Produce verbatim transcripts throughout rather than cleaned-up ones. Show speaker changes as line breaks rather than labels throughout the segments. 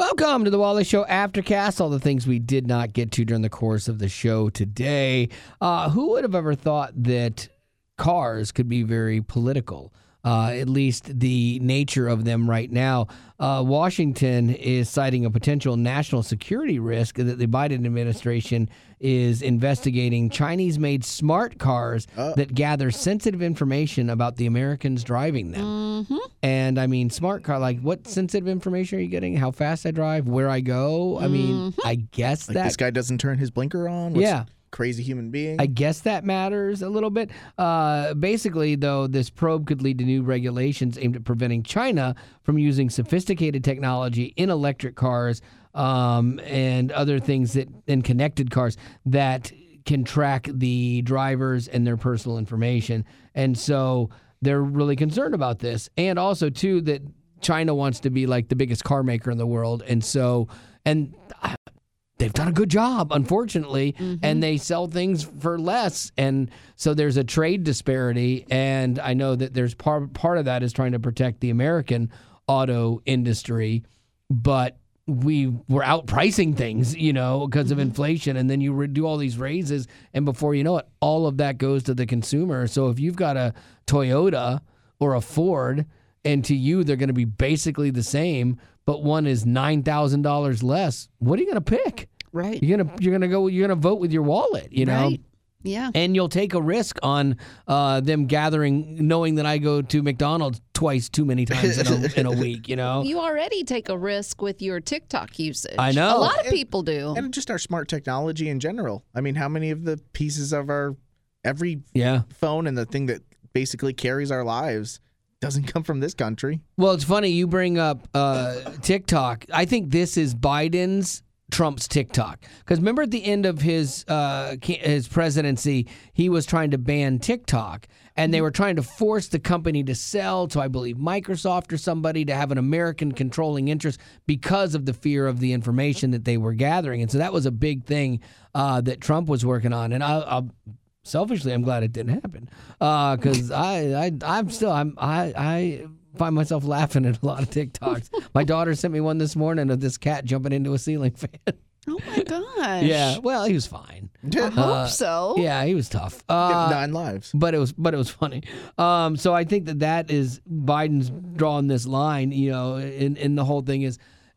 Welcome to the Wally Show Aftercast. All the things we did not get to during the course of the show today. Uh, who would have ever thought that cars could be very political? Uh, at least the nature of them right now. Uh, Washington is citing a potential national security risk that the Biden administration is investigating Chinese-made smart cars uh. that gather sensitive information about the Americans driving them.
Mm-hmm.
And, I mean, smart car, like, what sensitive information are you getting? How fast I drive? Where I go? I mean, mm-hmm. I guess
like
that...
this guy doesn't turn his blinker on? What's
yeah.
Crazy human being.
I guess that matters a little bit. Uh, basically, though, this probe could lead to new regulations aimed at preventing China from using sophisticated technology in electric cars um, and other things that in connected cars that can track the drivers and their personal information. And so they're really concerned about this. And also, too, that China wants to be like the biggest car maker in the world. And so, and they've done a good job, unfortunately, mm-hmm. and they sell things for less. And so there's a trade disparity. And I know that there's part, part of that is trying to protect the American auto industry, but we were outpricing things, you know, because mm-hmm. of inflation. And then you re- do all these raises, and before you know it, all of that goes to the consumer. So if you've got a Toyota or a Ford, and to you they're going to be basically the same, but one is nine thousand dollars less, what are you going to pick?
Right.
You're gonna you're gonna go you're gonna vote with your wallet, you know.
Right. Yeah.
And you'll take a risk on uh, them gathering, knowing that I go to McDonald's twice too many times in a, in a week, you know.
You already take a risk with your TikTok usage.
I know.
A lot of
and,
people do.
And just our smart technology in general. I mean, how many of the pieces of our every
yeah.
phone and the thing that basically carries our lives doesn't come from this country?
Well, it's funny you bring up uh, TikTok. I think this is Biden's Trump's TikTok. Because remember at the end of his uh, his presidency, he was trying to ban TikTok. And they were trying to force the company to sell to, I believe, Microsoft or somebody to have an American controlling interest because of the fear of the information that they were gathering. And so that was a big thing uh, that Trump was working on. And I'll, I'll selfishly, I'm glad it didn't happen because uh, I, I, I'm still, I'm, I, I find myself laughing at a lot of TikToks. My daughter sent me one this morning of this cat jumping into a ceiling fan.
Oh my gosh!
Yeah, well, he was fine.
I
uh,
hope so.
Yeah, he was tough. Uh,
nine lives,
but it was, but it was funny. Um, so I think that that is Biden's drawing this line. You know, in in the whole thing is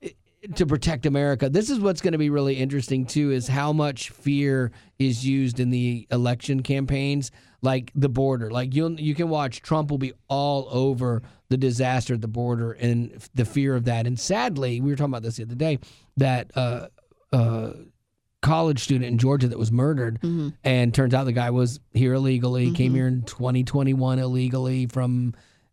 to protect America. This is what's going to be really interesting too, is how much fear is used in the election campaigns, like the border. Like you you can watch Trump will be all over the disaster at the border and the fear of that. And sadly, we were talking about this the other day, that uh, uh, college student in Georgia that was murdered, mm-hmm. and turns out the guy was here illegally, mm-hmm. came here in twenty twenty-one illegally from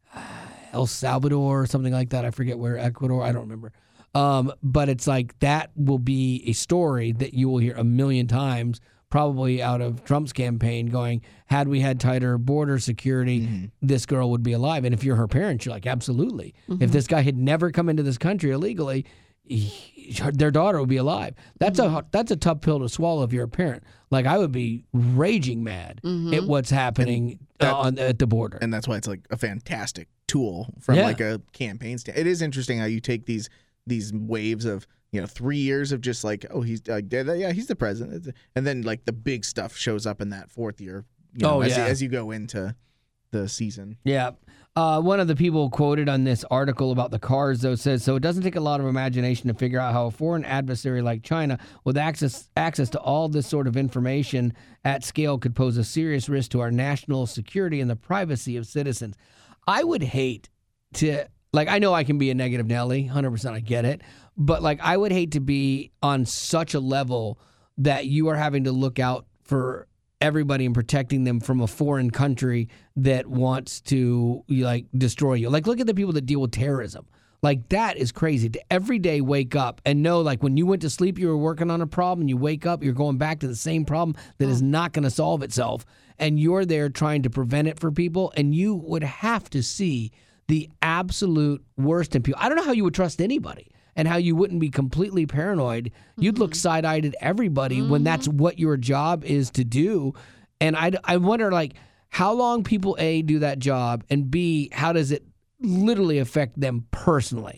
El Salvador or something like that. I forget where, Ecuador, I don't remember. Um, but it's like that will be a story that you will hear a million times, probably out of Trump's campaign, going, had we had tighter border security, mm-hmm. this girl would be alive. And if you're her parents, you're like, absolutely. Mm-hmm. If this guy had never come into this country illegally, he, their daughter would be alive. That's mm-hmm. a that's a tough pill to swallow if you're a parent. Like, I would be raging mad mm-hmm. at what's happening that, uh, on, at the border.
And that's why it's like a fantastic tool from
yeah.
like a campaign stand. It is interesting how you take these these waves of, you know, three years of just like, oh, he's like, yeah, he's the president. And then like the big stuff shows up in that fourth year, you know,
oh,
as,
yeah.
you, as you go into the season.
Yeah. Uh, one of the people quoted on this article about the cars, though, says, so it doesn't take a lot of imagination to figure out how a foreign adversary like China, with access access to all this sort of information at scale, could pose a serious risk to our national security and the privacy of citizens. I would hate to, like, I know I can be a negative Nelly, one hundred percent, I get it, but, like, I would hate to be on such a level that you are having to look out for everybody and protecting them from a foreign country that wants to, like, destroy you. Like, look at the people that deal with terrorism. Like, that is crazy. To every day wake up and know, like, when you went to sleep, you were working on a problem. You wake up, you're going back to the same problem that is not going to solve itself. And you're there trying to prevent it for people. And you would have to see the absolute worst in people. I don't know how you would trust anybody and how you wouldn't be completely paranoid. You'd mm-hmm. look side-eyed at everybody mm-hmm. when that's what your job is to do. And I, I wonder, like, how long people, A, do that job, and B, how does it literally affect them personally?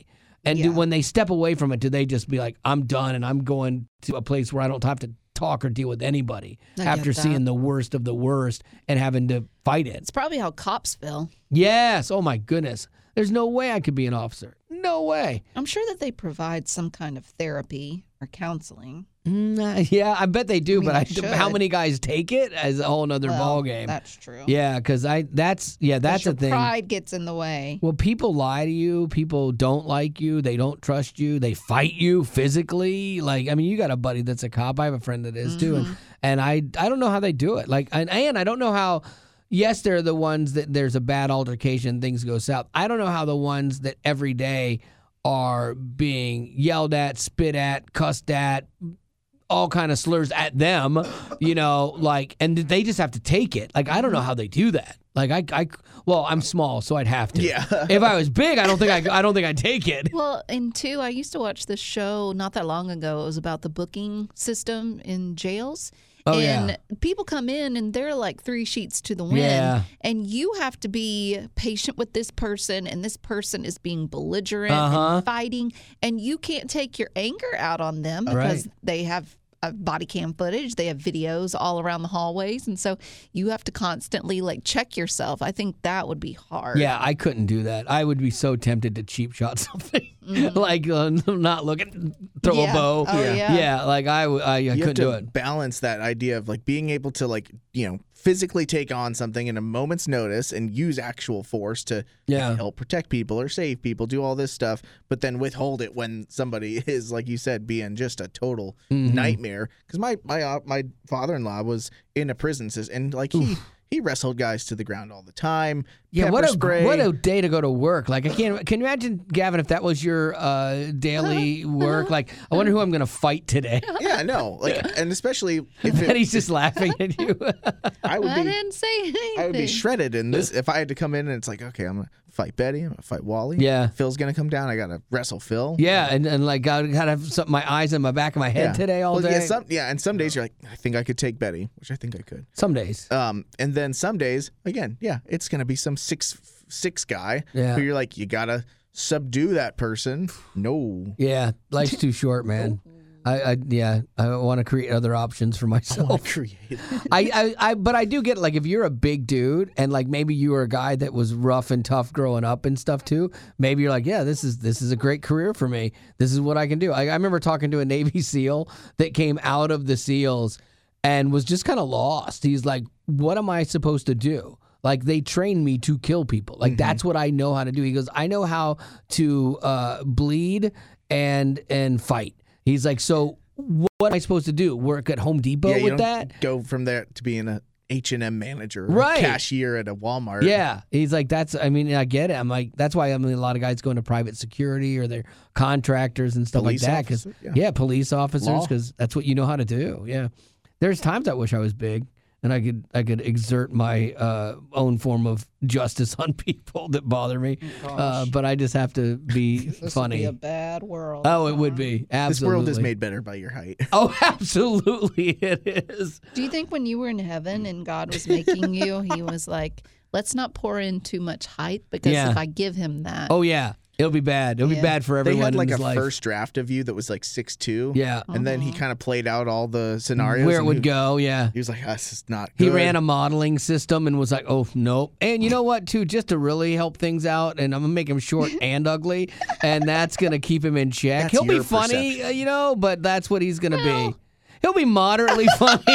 And do,
Yeah.
when they step away from it, do they just be like, I'm done and I'm going to a place where I don't have to talk or deal with anybody
I
after
get that.
seeing the worst of the worst and having to fight it?
It's probably how cops feel.
Yes. Oh, my goodness. There's no way I could be an officer. No way.
I'm sure that they provide some kind of therapy or counseling.
Mm, uh, yeah, I bet they do,
mean,
but I,
they should.
how many guys take it as a whole nother
Well,
ball game?
That's true.
Yeah, because I that's yeah that's
your
the thing.
Pride gets in the way.
Well, people lie to you. People don't like you. They don't trust you. They fight you physically. Like, I mean, you got a buddy that's a cop. I have a friend that is too, and and I I don't know how they do it. Like, and, and I don't know how. Yes, they're the ones that there's a bad altercation, things go south. I don't know how the ones that every day are being yelled at, spit at, cussed at, all kind of slurs at them, you know, like, and they just have to take it. Like, I don't know how they do that. Like, I, I well, I'm small, so I'd have to.
Yeah.
If I was big, I don't think I, I don't think I'd take it.
Well, and two, I used to watch this show not that long ago. It was about the booking system in jails.
Oh,
and
yeah.
people come in and they're like three sheets to the wind.
Yeah.
And you have to be patient with this person, and this person is being belligerent
Uh-huh.
and fighting, and you can't take your anger out on them because
Right.
they have uh, body cam footage, they have videos all around the hallways, and so you have to constantly like check yourself. I think that would be hard.
Yeah, I couldn't do that. I would be so tempted to cheap shot something. like, uh, not looking, throw
Yeah.
a bow.
Oh, yeah.
Yeah, like, I, w- I, I
You
couldn't
have to
do it.
balance that idea of like being able to like, you know, physically take on something in a moment's notice and use actual force to
Yeah.
help protect people or save people, do all this stuff, but then withhold it when somebody is, like you said, being just a total
Mm-hmm.
nightmare. Because my my uh, my father-in-law was in a prison system, and like he he wrestled guys to the ground all the time.
Yeah, what
pepper
a
spray.
what a day to go to work. Like, I can't. Can you imagine, Gavin, if that was your uh, daily work? Like, I wonder who I'm going to fight today.
Yeah, no, like, and especially if
And
it,
he's just laughing at you.
I would
I
be
didn't say anything.
I would be shredded in this if I had to come in and it's like, okay, I'm gonna fight Betty, I'm gonna fight Wally.
Yeah.
Phil's gonna come down. I gotta wrestle Phil.
Yeah, and, and like, I gotta have some, my eyes in my back of my head
Yeah.
today all
well,
day.
Yeah, some, yeah, and some days you're like, I think I could take Betty, which I think I could.
Some days.
Um, and then some days, again, yeah, it's gonna be some six six guy
Yeah.
who you're like, you gotta subdue that person. No.
Yeah, life's too short, man. I, I yeah, I want to create other options for myself.
Create.
I, I, I, but I do get, like, if you're a big dude and like maybe you were a guy that was rough and tough growing up and stuff too, maybe you're like, yeah, this is this is a great career for me. This is what I can do. I, I remember talking to a Navy SEAL that came out of the SEALs and was just kind of lost. He's like, what am I supposed to do? Like, they trained me to kill people. Like, that's what I know how to do. He goes, I know how to uh, bleed and and fight. He's like, so what am I supposed to do? Work at Home Depot
yeah, you
with
don't
that?
go from there to being a H and M manager, or
Right.
cashier at a Walmart.
Yeah, he's like, that's. I mean, I get it. I'm like, that's why I mean, a lot of guys go into private security or they're contractors and stuff
Police
like that. Because
officer,
yeah.
yeah.
police officers,
Law.
because that's what you know how to do. Yeah, there's times I wish I was big and I could I could exert my uh, own form of justice on people that bother me. Uh, but I just have to be
This
funny.
would be a bad world.
Oh, it would be absolutely.
This world is made better by your height.
Oh, absolutely, it is.
Do you think when you were in heaven and God was making you, he was like, let's not pour in too much hype because
Yeah.
if I give him that,
Oh yeah, it'll be bad. It'll be
Yeah.
bad for
They
everyone
had like
in
a
his life.
first draft of you that was like six two.
Yeah.
And then he kind of played out all the scenarios.
Where it
and
would
he,
go. Yeah.
He was like, oh, this is not
He
good.
ran a modeling system and was like, oh, nope. And you know what, too? Just to really help things out, and I'm going to make him short and ugly, and that's going to keep him in check.
That's
He'll be
your
funny,
perception.
uh, you know, but that's what he's going to be. He'll be moderately funny.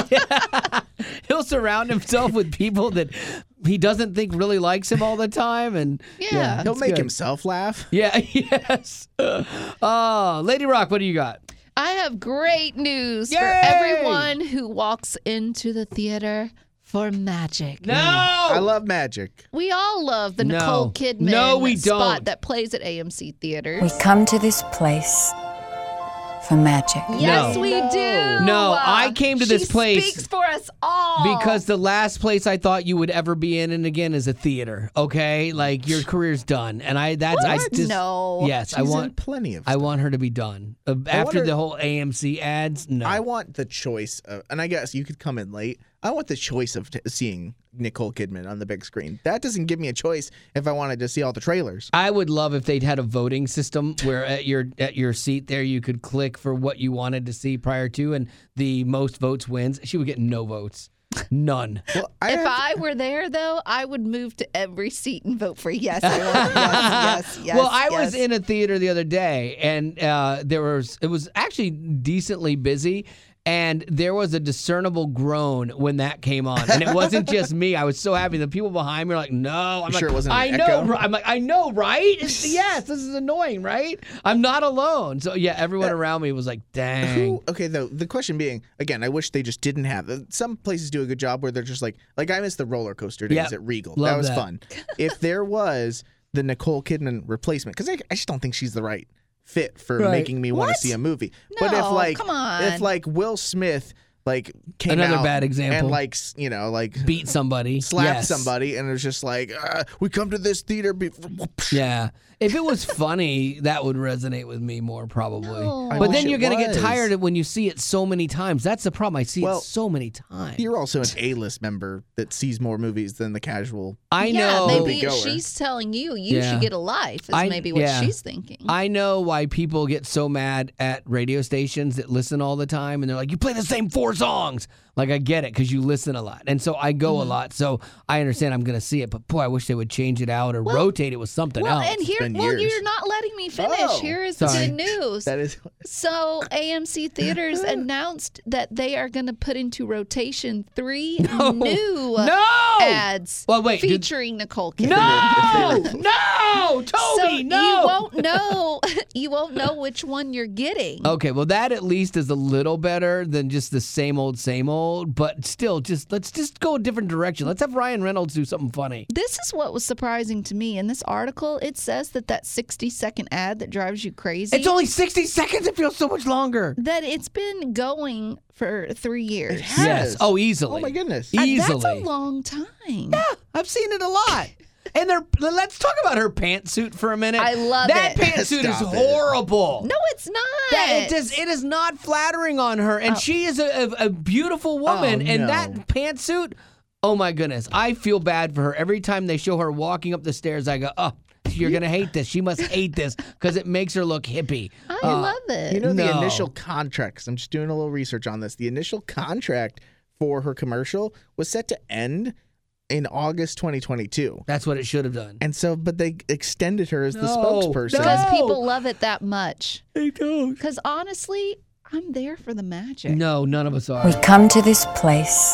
He'll surround himself with people that he doesn't think really likes him all the time. And
Yeah.
He'll
it's
make
good.
himself laugh.
Yeah, yes. Oh, Lady Rock, what do you got?
I have great news for
Yay!
everyone who walks into the theater for magic.
No!
I love magic.
We all love the
No.
Nicole Kidman
No, we
spot
don't.
that plays at A M C theaters.
We come to this place for magic.
Yes,
No.
we do.
No, I came to this
she
place-
speaks for us all.
Because the last place I thought you would ever be in, and again, is a theater. Okay, like your career's done, and I that's I
What?
just
No.
yes,
She's
I
in
want
plenty of
I
stuff.
want her to be done uh, after
her-
the whole A M C ads. No,
I want the choice of, and I guess you could come in late. I want the choice of t- seeing Nicole Kidman on the big screen. That doesn't give me a choice if I wanted to see all the trailers.
I would love if they'd had a voting system where at your at your seat there you could click for what you wanted to see prior to, and the most votes wins. She would get no votes, none.
Well, I
If
have-
I were there, though, I would move to every seat and vote for yes. I want yes, yes, yes.
well, I was
yes.
in a theater the other day, and uh, there was it was actually decently busy. And there was a discernible groan when that came on, and it wasn't just me. I was so happy. The people behind me were like, "No." I'm
You
like,
sure it wasn't an
I know.
echo?
ri- I'm like, I know, right? It's, yes, this is annoying, right? I'm not alone. So yeah, everyone around me was like, "Dang."
Who, okay, though the question being again, I wish they just didn't have. Some places do a good job where they're just like, like I missed the roller coaster days
Yep.
at Regal.
Love
that was
that.
fun. If there was the Nicole Kidman replacement, because I, I just don't think she's the right fit for
Right.
making me want to
What?
see a movie. but if
No,
like,
come on.
if like Will Smith like came
Another
out
bad example.
and like s- you know like
Beat somebody.
slapped
Yes.
somebody and it was just like uh, we come to this theater. Be-
Yeah. If it was funny, that would resonate with me more probably.
No.
I
But
wish
then
it
you're gonna get
was.
tired of when you see it so many times. That's the problem. I see
Well,
it so many times.
You're also an A-list member that sees more movies than the casual.
I
yeah,
know.
maybe
Moviegoer.
she's telling you you
Yeah.
should get a life. Is
I-
maybe what
yeah.
she's thinking.
I know why people get so mad at radio stations that listen all the time, and they're like, "You play the same four songs." Like I get it because you listen a lot, and so I go
Mm-hmm.
a lot, so I understand I'm going to see it. But boy, I wish they would change it out or rotate it with something
well,
else.
and here,
been
well,
years.
you're not letting me finish.
Oh,
Here is
sorry.
the good news.
That is
So A M C Theaters announced that they are going to put into rotation three
No.
new
No!
ads
Well, wait, did-
featuring Nicole Kidman.
no, no, Toby,
so
no.
you won't know you won't know which one you're getting.
Okay, well that at least is a little better than just the same old, same old. But still, just let's just go a different direction. Let's have Ryan Reynolds do something funny.
This is what was surprising to me. In this article, it says that that sixty second ad that drives you crazy,
It's only sixty seconds. It feels so much longer.
that it's been going for three years.
It has.
Yes. Oh, easily.
Oh my goodness.
Uh,
Easily.
That's a long time.
Yeah, I've seen it a lot. And they're, let's talk about her pantsuit for a minute.
I love
that
it.
pantsuit is
Stop it.
horrible.
No, it's not.
That, it does. It is not flattering on her, and she is a, a, a beautiful woman.
Oh,
and
no.
that pantsuit, oh my goodness, I feel bad for her every time they show her walking up the stairs. I go, oh, you're gonna hate this. She must hate this because it makes her look hippie.
I
Uh,
love it.
You know the
No.
initial contract, 'cause I'm just doing a little research on this. The initial contract for her commercial was set to end in August twenty twenty-two.
That's what it should have done.
And so, but they extended her as the
No.
spokesperson.
because
No.
people love it that much.
They don't.
Because honestly, I'm there for the magic.
No, none of us
We
are.
come to this place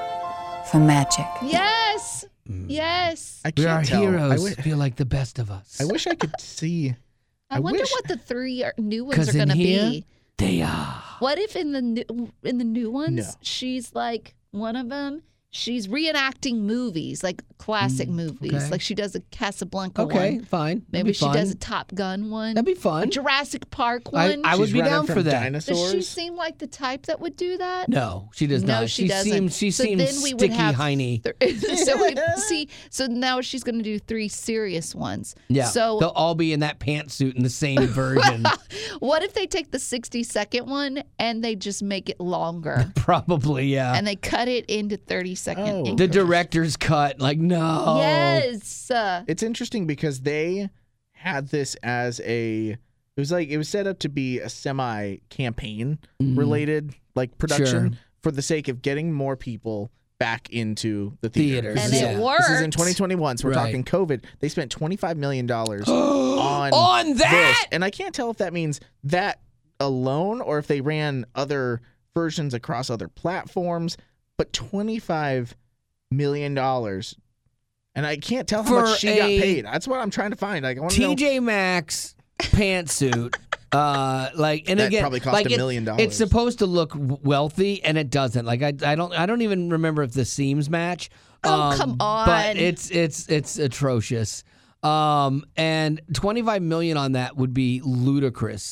for magic.
Yes. Yes.
I
We
can't
are
tell.
heroes.
I, wi-
feel like the best of us.
I wish I could see.
I,
I
wonder
wish-
what the three are, new ones
'Cause
are going to
in here-
be.
They are.
What if in the new, in the new ones,
No.
she's like one of them? She's reenacting movies, like classic movies,
okay.
like she does a Casablanca
Okay,
one.
fine. That'd
Maybe
be
she
fun.
does a Top Gun one.
That'd be
a
fun.
Jurassic Park
I,
one.
I would
She's
be
running
down
from
for that.
Dinosaurs.
Does she seem like the type that would do that?
No, she does
No,
not.
she, doesn't.
seems she
so
seems
then we would
sticky,
have
hiney.
th- so we, see, so now she's going to do three serious ones.
Yeah.
So
they'll all be in that pantsuit in the same version.
what if they take the sixty second one and they just make it longer
Probably, yeah.
and they cut it into thirty second
Oh.
the
increments?
director's cut. Like, no.
Yes. Uh,
It's interesting because they had this as a. It was like it was set up to be a semi campaign related like production
Sure.
for the sake of getting more people back into the theater.
Theaters,
This
and
is-
yeah.
it
This
worked.
is in twenty twenty-one, so we're
Right.
talking COVID. They spent twenty-five million dollars on
On that?
this, and I can't tell if that means that alone or if they ran other versions across other platforms. But twenty-five million dollars, and I can't tell how
For
much she got
a
paid. That's what I'm trying to find. Like I want to know.
T J Maxx pantsuit. Uh, like, and
That
again,
probably cost
like
a
it-
million dollars.
It's supposed to look w- wealthy, and it doesn't. Like, I, I don't, I don't even remember if the seams match.
Oh, come
But
on.
it's, it's, it's atrocious. Um, and twenty-five million on that would be ludicrous.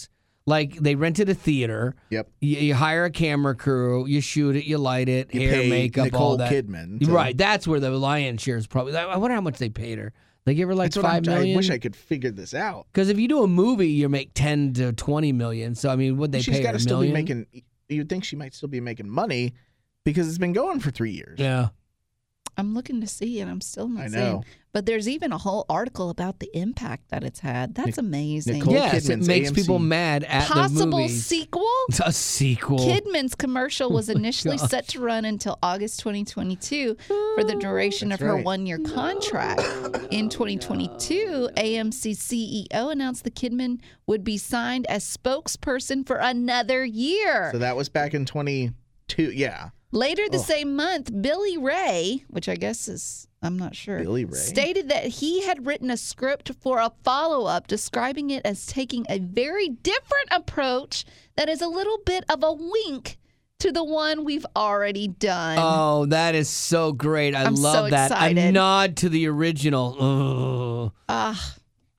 Like they rented a theater.
Yep.
You, you hire a camera crew. You shoot it. You light it.
You
hair,
pay
makeup,
Nicole
all that.
Kidman. to-
Right. That's where the lion's share is probably. I wonder how much they paid her. They give her like
That's what I'm-
five million.
I wish I could figure this out.
Because if you do a movie, you make ten to twenty million. So I mean, would they
She's
pay
got
her
to
a
still be
million?
making. You'd think she might still be making money because it's been going for three years.
Yeah.
I'm looking to see, and I'm still not
I
seeing.
know.
But there's even a whole article about the impact that it's had. That's
Nic-
amazing.
Nicole
Yes, it
Kidman's
makes
A M C.
people mad at the
Possible
movies.
sequel?
A sequel.
Kidman's commercial was
Oh my
initially
gosh.
set to run until August twenty twenty-two for the duration
That's
of her
right.
one-year contract. In twenty twenty-two, A M C C E O announced the Kidman would be signed as spokesperson for another year.
So that was back in twenty-two. Yeah.
Later the
Oh.
same month, Billy Ray, which I guess is, I'm not sure,
Billy Ray?
stated that he had written a script for a follow-up describing it as taking a very different approach that is a little bit of a wink to the one we've already done.
Oh, that is so great. I
I'm so
love that. A
excited.
nod to the original. Ugh.
Ah,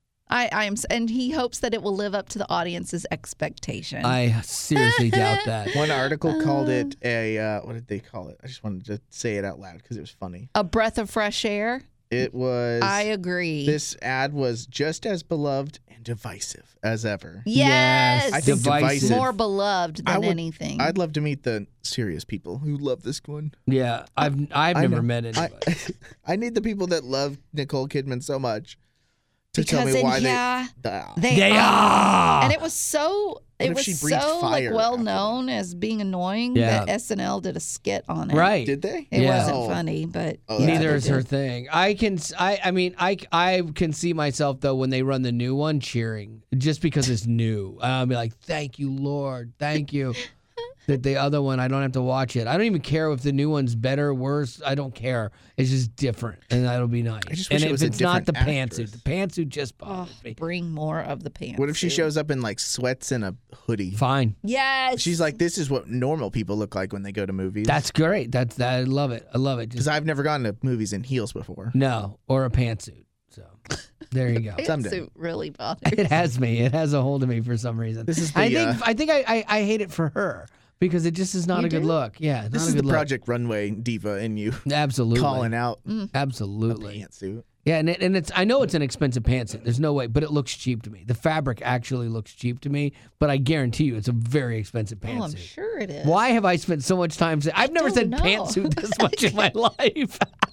I, I am, s- and he hopes that it will live up to the audience's expectation.
I seriously doubt that.
One article called
Uh.
it a. Uh, what did they call it? I just wanted to say it out loud because it was funny.
a breath of fresh air.
It was.
I agree.
This ad was just as beloved and divisive as ever.
yes,
I think divisive.
more beloved
I
than
would-
anything.
I'd love to meet the serious people who love this one.
Yeah, I've I've
I
never
know.
met
I,
anybody.
I need the people that love Nicole Kidman so much to tell
because
me
in
why
yeah,
they. Ah.
they,
They are.
and it was so it
if
was
she breathed
so like
fire
well
after
known as being annoying
Yeah.
that S N L did a skit on it.
Right.
Did they?
It
Yeah.
wasn't
Oh.
funny, but
Oh,
yeah,
Neither
they
is her
did.
thing. I can, s- I, I mean, I, I can see myself though when they run the new one cheering just because it's new. I'll be like, thank you, Lord, thank you. That the other one, I don't have to watch it. I don't even care if the new one's better, worse. I don't care. It's just different, and that'll be nice.
I just
and
wish it
if
was a
it's not the
different
pantsuit,
actress.
the pantsuit just
Oh,
bothers me.
bring more of the pants.
What if she shows up in like sweats and a hoodie?
Fine,
Yes.
She's like, this is what normal people look like when they go to movies.
that's great. That's that. I love it. I love it.
Because
Just
I've never gone to movies in heels before.
no, or a pantsuit. So there you go.
someday.
Pantsuit really bothers.
It has me. It has a hold of me for some reason.
This is the,
I think.
uh,
I think I, I, I hate it for her because it just is not
You
a good
do?
look. Yeah, not
This
a
is the
good look.
Project Runway diva in you
Absolutely.
calling out
Absolutely.
pantsuit.
Yeah, and, it, and it's I know it's an expensive pantsuit. There's no way, but it looks cheap to me. The fabric actually looks cheap to me, but I guarantee you it's a very expensive
Oh, I'm
pantsuit.
sure it is.
Why have I spent so much time saying I've never said
don't know.
pantsuit this much in my life?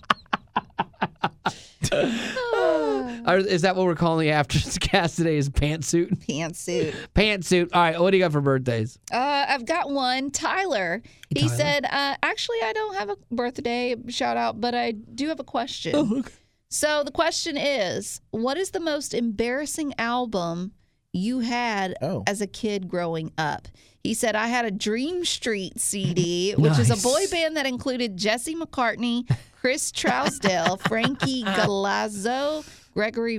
Or is that what we're calling the after cast today? Is pantsuit?
Pantsuit.
Pantsuit. All right, what do you got for birthdays?
Uh, I've got one. Tyler. He
Tyler.
said, uh, actually, I don't have a birthday shout out, but I do have a question.
Oh, okay.
So the question is, what is the most embarrassing album you had
Oh.
as a kid growing up? He said, I had a Dream Street C D, which is a
Nice.
boy band that included Jesse McCartney, Chris Trousdale, Frankie Galazzo, Gregory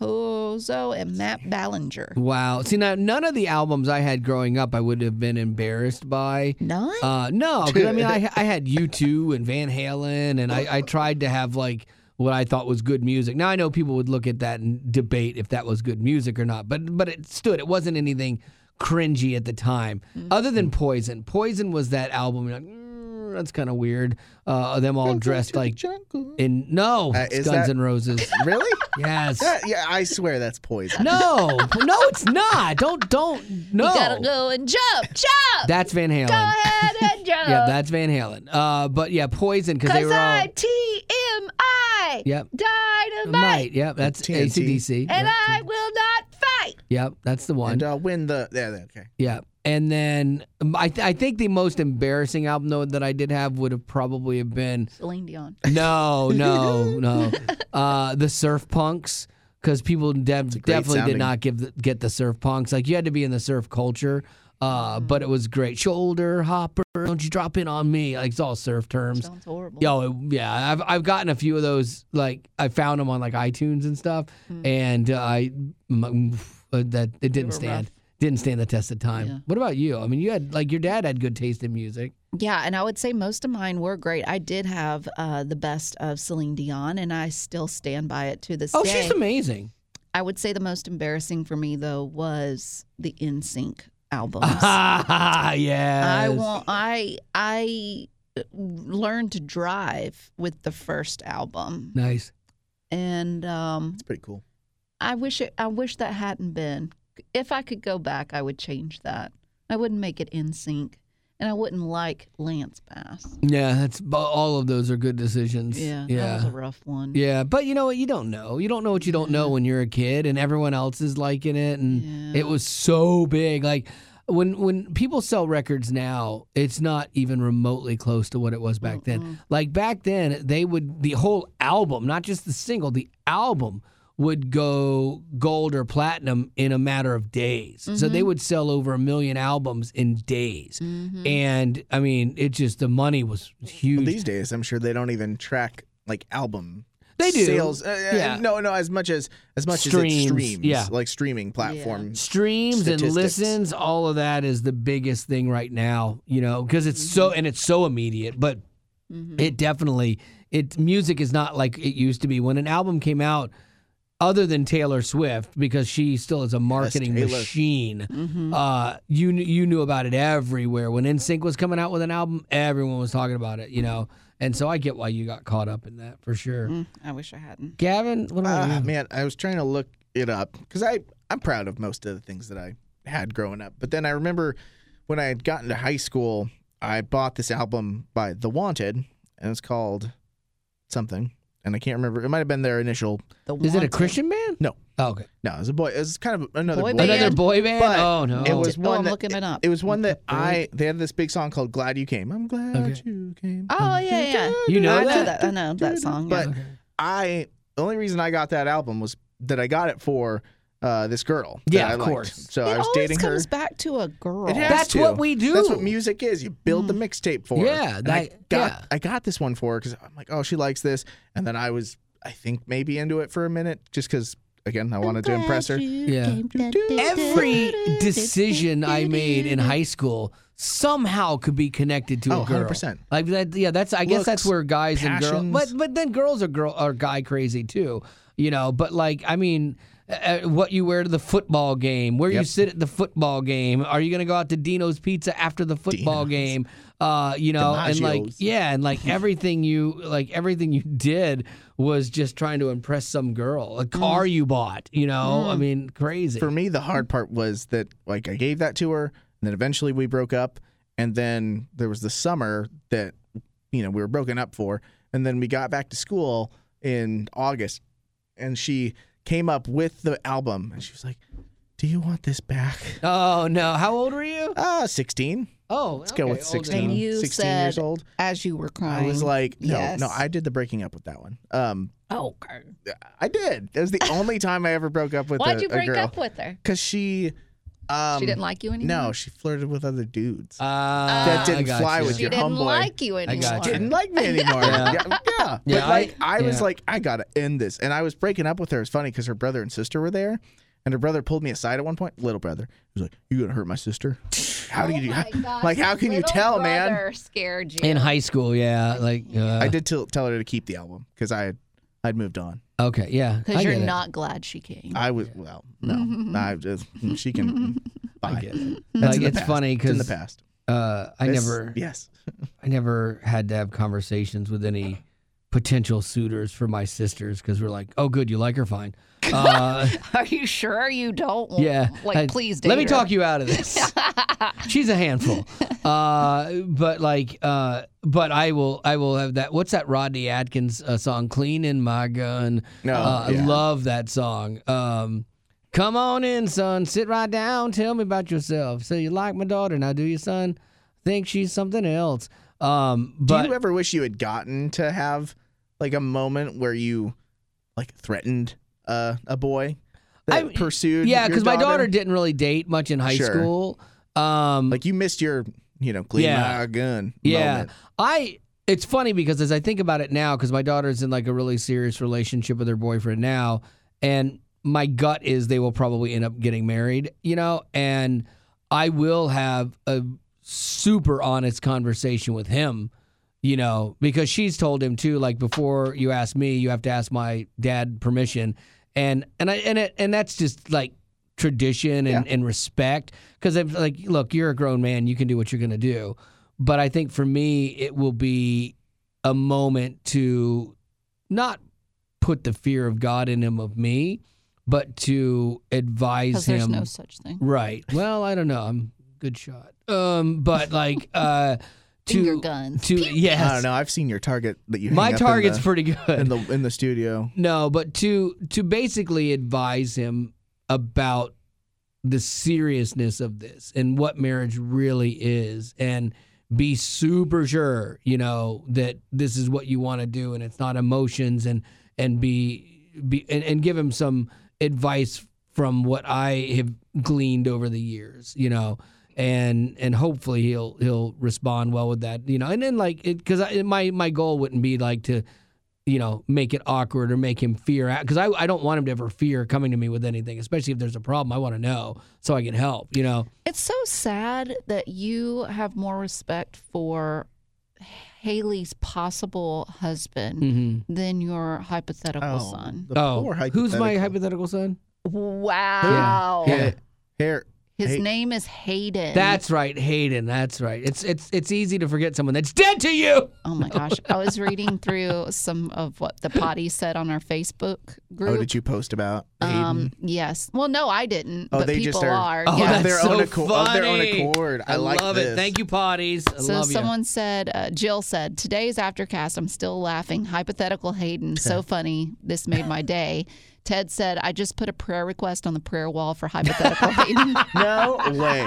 Raposo, and Matt Ballinger.
Wow. See, now none of the albums I had growing up I would have been embarrassed by.
None?
Uh, no, because I mean, I I had U two and Van Halen, and I, I tried to have like what I thought was good music. Now I know people would look at that and debate if that was good music or not, but but it stood. It wasn't anything cringy at the time, other than Poison. Poison was that album. You're like, mm, that's kind of weird. Uh, them all dressed like
Jungle.
in no
Uh,
it's
is
Guns
that-
N' Roses.
Really?
Yes.
That- yeah, I swear that's poison.
No, no, it's not. Don't don't no.
You gotta go and jump, jump.
That's Van Halen.
Go ahead and jump.
Yeah, that's Van Halen. Uh, but yeah, Poison because they
Cause
were all.
I T M I
Yep.
dynamite,
Might. Yep, that's
T N T.
A C D C.
and
Yep.
I will not fight.
Yep, that's the one.
And uh, win the. Yeah, yeah, okay.
Yeah. And then um, I, th- I think the most embarrassing album though that I did have would have probably have been
Celine Dion.
no, no, no, uh, the Surf Punks because people de-
great
definitely
sounding.
did not give the, get the Surf Punks. Like you had to be in the surf culture, uh, but it was great. Shoulder hopper, don't you drop in on me? Like it's all surf terms.
Sounds horrible.
Yo, yeah, I've I've gotten a few of those. Like I found them on like iTunes and stuff, and uh, I m- uh, that it didn't
were
stand
rough.
didn't stand the test of time.
Yeah.
What about you? I mean, you had like your dad had good taste in music.
Yeah, and I would say most of mine were great. I did have uh, the best of Celine Dion, and I still stand by it to this
Oh,
day.
she's amazing.
I would say the most embarrassing for me though was the N Sync albums.
Ah, yes.
I want. I I learned to drive with the first album,
Nice.
and um,
It's pretty cool.
I wish it. I wish that hadn't been. If I could go back, I would change that. I wouldn't make it in sync, and I wouldn't like Lance Bass.
Yeah, that's all of those are good decisions.
Yeah,
yeah.
that was a rough one.
Yeah, but you know what? You don't know. You don't know what you don't know when you're a kid, and everyone else is liking it, and
Yeah.
it was so big. Like when when people sell records now, it's not even remotely close to what it was back then. Like back then, they would the whole album, not just the single, the album would go gold or platinum in a matter of days. So they would sell over a million albums in days, and I mean, it just the money was huge.
Well, these days, I'm sure they don't even track like album
They do.
sales. Uh,
Yeah.
No, no, as much as as much
Streams,
as it streams.
yeah.
Like streaming platform.
Streams and
statistics.
listens, all of that is the biggest thing right now, you know, because it's so and it's so immediate. But it definitely it music is not like it used to be when an album came out. Other than Taylor Swift, because she still is a marketing
Taylor.
machine, uh, you kn- you knew about it everywhere. When N Sync was coming out with an album, everyone was talking about it, you know. And so I get why you got caught up in that for sure.
Mm, I wish I hadn't.
Gavin, what about
Ah,
you?
man, I was trying to look it up because I I'm proud of most of the things that I had growing up. But then I remember when I had gotten to high school, I bought this album by The Wanted, and it's called something, and I can't remember. It might have been their initial.
The
Is it a
Wanted.
Christian band?
No.
Oh, okay.
No, it was a boy. It was kind of another
Boy
boy,
band?
Another boy band?
But
oh no.
It was
Oh,
one
I'm
that,
looking it up.
It was one that
Boy.
I. They had this big song called "Glad You Came." I'm glad
Okay.
you came.
Oh yeah, yeah.
You know
I
that?
know that. I know that song.
But
yeah.
I the only reason I got that album was that I got it for uh, this girl. that
Yeah,
I
of
liked.
course.
So
it
I was
always
dating her.
comes back to a girl.
It has
That's
to.
what we do.
That's what music is. You build the mixtape for her.
Yeah,
And I
that-
got
yeah.
I got this one for her because I'm like, oh, she likes this, and then I was I think maybe into it for a minute just because again I wanted to impress her.
Yeah. Every decision I made in high school somehow could be connected to
Oh,
a
one
girl.
hundred percent.
Like that, yeah. That's I guess that's
Looks,
where guys and girls,
passions.
but but then girls are girl are guy crazy too, you know. But like I mean, uh, what you wear to the football game, where you
Yep.
sit at the football game, are you gonna go out to Dino's Pizza after the football
Dino's.
game? Uh, you know, and like
DiMaggio's.
yeah, and like everything you like everything you did was just trying to impress some girl. A car you bought, you know. I mean, crazy.
For me, the hard part was that like I gave that to her, and then eventually we broke up, and then there was the summer that you know we were broken up for, and then we got back to school in August, and she came up with the album, and she was like, "Do you want this back?"
Oh no! How old were you?
Ah, sixteen.
Oh,
Let's go with sixteen.
And you
sixteen
said-
years old.
As you were crying.
I was like, no,
yes.
no, I did the breaking up with that one. Um,
Oh, okay.
I did. It was the only time I ever broke up with
Why'd
a,
you
a
break
girl.
up with her?
Because she, um,
She didn't like you anymore.
No, she flirted with other dudes.
Uh,
That didn't
I got
fly
you.
with
She
your
didn't
homeboy.
like you anymore.
got you.
Didn't like me anymore.
Yeah.
yeah, yeah. But
Yeah, I-
like, I, was
yeah.
like, I gotta end this, and I was breaking up with her. It's funny because her brother and sister were there, and her brother pulled me aside at one point. Little brother, he was like, "You gonna hurt my sister? How do you?
Oh my gosh,
like, how can you
little
tell, man?"
brother Scared you.
In high school, yeah, like uh,
I did tell tell her to keep the album because I had I'd moved on.
Okay, yeah, I
Because you're
get it.
not glad she came.
I was well, no, I just she can buy.
I get it.
That's
Like
in the
it's
past.
funny
It's in the
because
past.
uh, I
This-
never,
yes.
I never had to have conversations with any potential suitors for my sisters because we're like, oh, good, you like her, fine. Uh,
Are you sure you don't? want-
yeah,
Like,
I-
please date
let me
her.
talk you out of this. She's a handful, uh, but like, uh, but I will, I will have that. What's that Rodney Atkins uh, song? "Clean in My Gun."
No,
uh, I
yeah.
love that song. Um, Come on in, son. Sit right down. Tell me about yourself. So you like my daughter? Now, do you, son? Think she's something else? Um, but
Do you ever wish you had gotten to have like a moment where you like threatened uh, a boy that
I-
pursued?
yeah,
your
because my daughter
daughter
didn't really date much in high
Sure.
school. Um,
Like you missed your, you know, clean
Yeah.
my gun.
Yeah,
moment.
I. It's funny because as I think about it now, because my daughter's in like a really serious relationship with her boyfriend now, and my gut is they will probably end up getting married, you know, and I will have a super honest conversation with him, you know, because she's told him too, like before you ask me, you have to ask my dad permission, and and I and it and that's just like tradition and,
Yeah.
and respect. Because like, look, you're a grown man, you can do what you're going to do. But I think for me, it will be a moment to not put the fear of God in him of me, but to advise
Because
him.
there's no such thing.
Right. Well, I don't know. I'm a good shot. Um, but like uh, to
Finger guns.
to yes,
I don't know. I've seen your target that you hang
my
up
target's
in the,
pretty good.
in the in the studio.
No, but to to basically advise him about the seriousness of this and what marriage really is, and be super sure, you know, that this is what you want to do and it's not emotions, and and be be and, and give him some advice from what I have gleaned over the years, you know. And and hopefully he'll he'll respond well with that, you know. And then like it, because my my goal wouldn't be like to, you know, make it awkward or make him fear, because I I don't want him to ever fear coming to me with anything, especially if there's a problem. I want to know so I can help, you know.
It's so sad that you have more respect for Haley's possible husband
Mm-hmm.
than your hypothetical
Oh,
son.
the
Oh,
poor
who's my
hypothetical.
hypothetical son?
Wow.
Yeah.
Yeah. Hair.
His
Hey-
name is Hayden.
That's right, Hayden. That's right. It's it's it's easy to forget someone that's dead to you.
Oh my gosh. I was reading through some of what the potty said on our Facebook group.
Oh, did you post about
Um,
Hayden?
yes. Well, no, I didn't.
Oh,
but
they
people
just are-
are.
Oh,
yeah.
of their
that's
own
so
accord- of their own
funny.
accord. I like
love
this.
it. Thank you, potties. I
So
love
someone said, uh, Jill said, today's Aftercast, I'm still laughing. Hypothetical Hayden, so funny. This made my day. Ted said, I just put a prayer request on the prayer wall for hypothetical Hayden.
No way.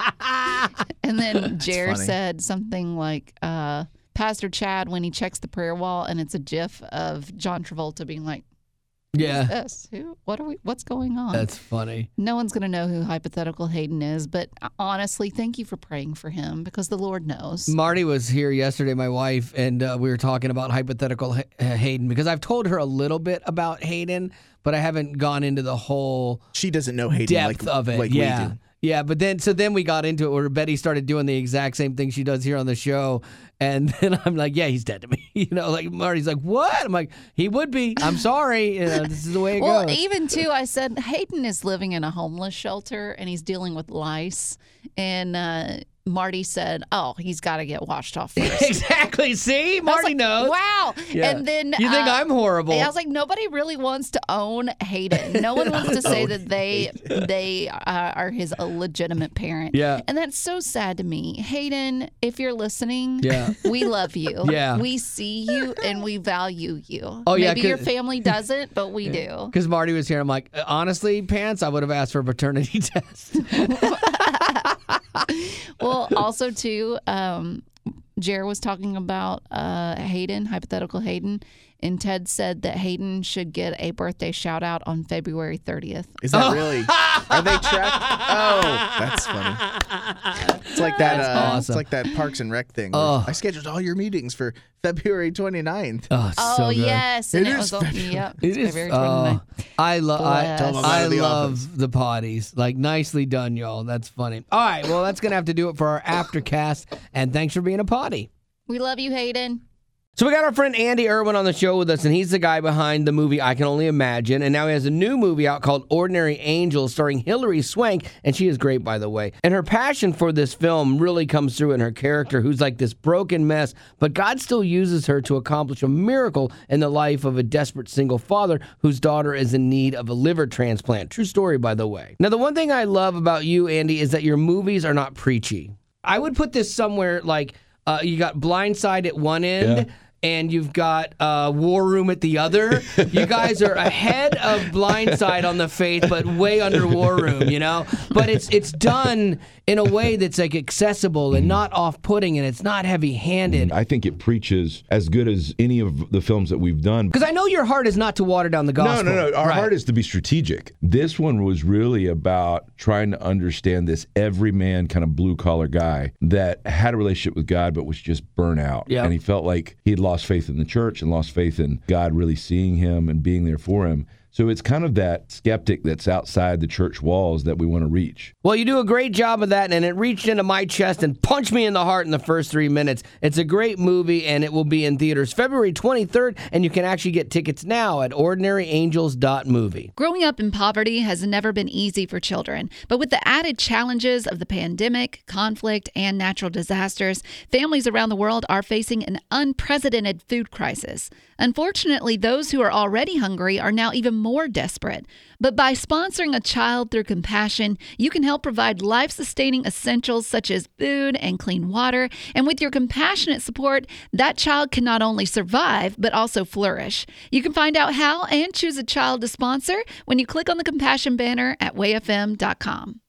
And then Jer
funny.
said something like, uh, Pastor Chad, when he checks the prayer wall, and it's a gif of John Travolta being like,
you. Yeah,
"Yes, who? What are we? What's going on?"
that's funny.
No one's going to know who hypothetical Hayden is, but honestly, thank you for praying for him because the Lord knows.
Marty was here yesterday, my wife, and uh, we were talking about hypothetical Hay- Hayden, because I've told her a little bit about Hayden, but I haven't gone into the whole
She doesn't know Hayden
depth
like,
of it.
like
yeah.
we do.
Yeah, but then so then we got into it where Betty started doing the exact same thing she does here on the show, and then I'm like, yeah, he's dead to me. You know, like Marty's like, what? I'm like, he would be. I'm sorry. You know, this is the way it
Well,
goes.
even too, I said Hayden is living in a homeless shelter and he's dealing with lice. And uh, Marty said, "Oh, he's got to get washed off first."
Exactly. See,
I was
Marty
like,
knows.
Wow.
Yeah.
And then
You think
uh,
I'm horrible?
I was like, nobody really wants to own Hayden. No one wants to say that they they uh, are his illegitimate parent.
Yeah.
And that's so sad to me. Hayden, if you're listening,
Yeah.
we love you.
Yeah.
We see you and we value you.
Oh, yeah,
Maybe your
'cause-
family doesn't, but we do.
Because Marty was here. I'm like, honestly, Pants, I would have asked for a paternity test.
Well, also too, um, Jer was talking about uh, Hayden, hypothetical Hayden, and Ted said that Hayden should get a birthday shout out on February thirtieth.
Is that really? Are they tracked? Oh, that's funny. It's like that.
That's
Uh,
awesome.
It's like that Parks and Rec thing. where
Oh.
I scheduled all your meetings for February twenty-ninth.
Oh, it's
Oh
so good.
yes, and
It
it,
is
was all,
February.
yep,
It is.
February
Oh,
29th.
I love. I,
Bless.
Tell them
I
about the
love
office.
the potties. Like, nicely done, y'all. That's funny. All right. Well, that's gonna have to do it for our aftercast. And thanks for being a potty.
We love you, Hayden.
So we got our friend Andy Irwin on the show with us, and he's the guy behind the movie I Can Only Imagine. And now he has a new movie out called Ordinary Angels, starring Hilary Swank, and she is great, by the way. And her passion for this film really comes through in her character, who's like this broken mess, but God still uses her to accomplish a miracle in the life of a desperate single father whose daughter is in need of a liver transplant. True story, by the way. Now, the one thing I love about you, Andy, is that your movies are not preachy. I would put this somewhere like uh, you got Blindside at one end.
Yeah.
And you've got uh, War Room at the other. You guys are ahead of Blindside on the faith, but way under War Room, you know? But it's it's done in a way that's like accessible and not off-putting, and it's not heavy-handed.
I think it preaches as good as any of the films that we've done.
Because I know your heart is not to water down the gospel.
No, no, no. Our
Right.
heart is to be strategic. This one was really about trying to understand this everyman kind of blue-collar guy that had a relationship with God but was just burnt out.
Yeah.
And he felt like he had lost faith in the church and lost faith in God really seeing him and being there for him. So it's kind of that skeptic that's outside the church walls that we want to reach.
Well, you do a great job of that, and it reached into my chest and punched me in the heart in the first three minutes. It's a great movie, and it will be in theaters February twenty-third, and you can actually get tickets now at ordinary angels dot movie.
Growing up in poverty has never been easy for children, but with the added challenges of the pandemic, conflict, and natural disasters, families around the world are facing an unprecedented food crisis. Unfortunately, those who are already hungry are now even more desperate. But by sponsoring a child through compassion, you can help provide life-sustaining essentials such as food and clean water. And with your compassionate support, that child can not only survive, but also flourish. You can find out how and choose a child to sponsor when you click on the Compassion banner at way f m dot com.